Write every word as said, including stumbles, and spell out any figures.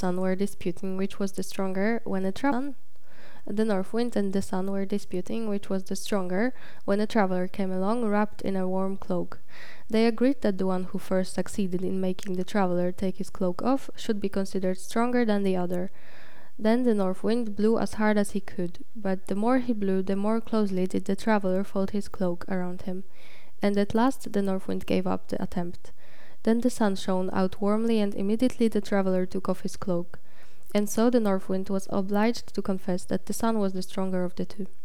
sun were disputing which was the stronger when a traveler the North Wind and the Sun were disputing which was the stronger when a traveler came along wrapped in a warm cloak. They agreed that the one who first succeeded in making the traveler take his cloak off should be considered stronger than the other. Then the North Wind blew as hard as he could, but the more he blew, the more closely did the traveler fold his cloak around him, and at last the North Wind gave up the attempt. Then the Sun shone out warmly, and immediately the traveler took off his cloak. And so the North Wind was obliged to confess that the Sun was the stronger of the two.